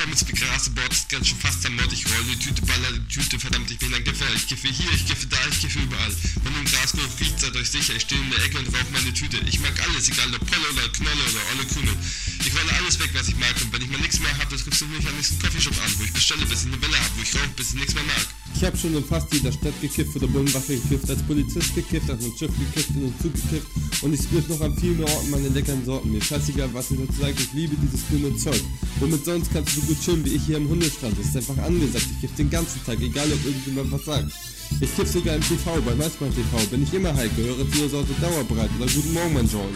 Pommes wie Gras, Bord ist ganz schön fast am Mord. Ich roll die Tüte, baller die Tüte, verdammt, ich bin ein Kiffer. Ich kiffe hier, ich kiffe da, ich kiffe überall. Wenn im Gras nur riecht, seid euch sicher, ich stehe in der Ecke und rauche meine Tüte. Ich mag alles, egal ob Polle oder Knolle oder olle Kühne. Ich rolle alles weg, was ich mag, und wenn ich mal nichts mehr hab, dann triffst du mich am nächsten Coffeeshop an, wo ich bestelle, bis ich eine Welle hab, wo ich rauche, bis ich nichts mehr mag. Ich hab schon in fast jeder Stadt gekifft, für der Bullenwaffe gekifft, als Polizist gekifft, als ein Schiff gekifft und zugekifft, und ich spürt noch an vielen mehr Orten meine leckeren Sorten. Mir scheißegal, was ihr dazu sagt, ich liebe dieses grüne Zeug. Womit sonst kannst du so gut chillen wie ich hier am Hundestrand. Das ist einfach angesagt, ich kiff den ganzen Tag, egal ob irgendjemand was sagt. Ich kiff sogar im TV, bei Maismann TV, bin ich immer Heike, höre zur Sorte Dauerbreit oder Guten Morgen, mein Joint.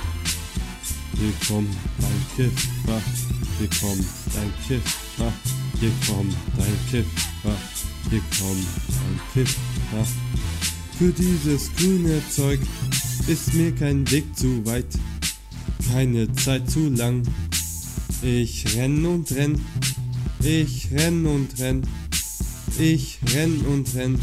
Hier kommt dein Kiffer, hier kommt dein Kiffer, hier kommt dein Kiffer, hier kommt dein Kiffer. Für dieses grüne Zeug ist mir kein Weg zu weit, keine Zeit zu lang. Ich renn und renn, ich renn und renn, ich renn und renn,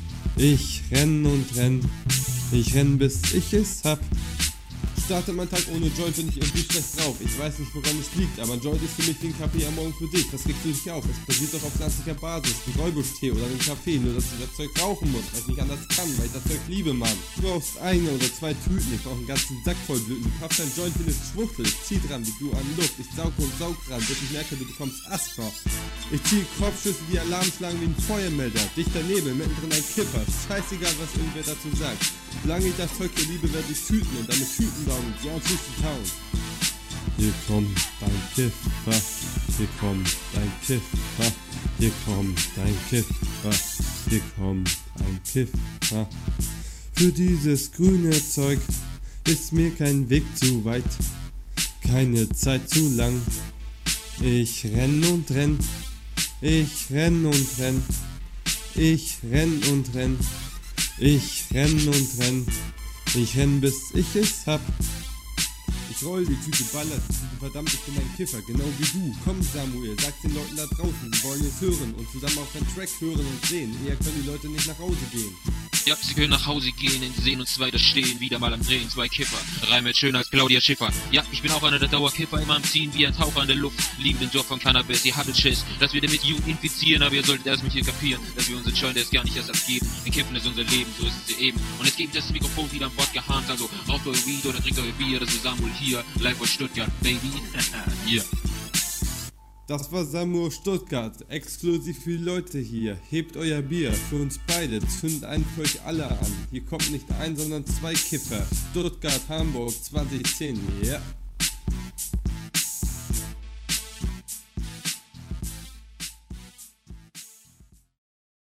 ich renn und renn, ich renn bis ich es hab. Startet mein Tag ohne Joint, bin ich irgendwie schlecht drauf. Ich weiß nicht, woran es liegt, aber ein Joint ist für mich wie ein Kaffee am Morgen für dich. Das regst du dich auf. Es basiert doch auf pflanzlicher Basis, wie Räubusch-Tee oder einem Kaffee. Nur, dass ich das Zeug rauchen muss, weil ich nicht anders kann, weil ich das Zeug liebe, Mann. Du brauchst eine oder zwei Tüten, ich brauch einen ganzen Sack voll Blüten. Du kaufst dein Joint wie eine Schwuchtel, ich zieh dran wie du an Luft. Ich saug und saug dran, bis ich merke, du bekommst Asthma. Ich zieh Kopfschüsse, die Alarm schlagen wie ein Feuermelder. Dichter Nebel, mittendrin ein Kipper. Scheißegal, was irgendwer dazu sagt. Solange ich das Zeug hier liebe, werde ich tüten und damit Tüten bauen und ja, tschüss die Town. Hier kommt dein Kiffer, hier kommt dein Kiffer, hier kommt dein Kiffer, hier kommt ein Kiffer. Für dieses grüne Zeug ist mir kein Weg zu weit, keine Zeit zu lang. Ich renn und renn, ich renn und renn, ich renn und renn. Ich renn und renn, ich renn bis ich es hab. Ich roll die Tüte, baller die Tüte, verdammt, ich bin ein Kiffer, genau wie du. Komm Samuel, sag den Leuten da draußen, sie wollen es hören und zusammen auf den Track hören und sehen. Eher können die Leute nicht nach Hause gehen. Ja, sie können nach Hause gehen, denn sie sehen uns weiter stehen, wieder mal am Drehen, zwei Kiffer, Reimet schöner als Claudia Schiffer. Ja, ich bin auch einer der Dauerkiffer, immer am Ziehen wie ein Taucher in der Luft, lieben den Job von Cannabis, ihr hattet Schiss, dass wir damit Jugend infizieren, aber ihr solltet erst mit hier kapieren, dass wir unseren Joint erst gar nicht erst abgeben, denn Kiffen ist unser Leben, so ist es eben. Und jetzt gebe ich das Mikrofon wieder an Bord geharnt, also raucht euer Weed oder trinkt euer Bier, das ist Samuel hier, live aus Stuttgart, baby, yeah. Das war Samuel Stuttgart, exklusiv für die Leute hier. Hebt euer Bier, für uns beide, zündet einen für euch alle an. Hier kommt nicht ein, sondern zwei Kiffer. Stuttgart, Hamburg 2010, ja. Yeah.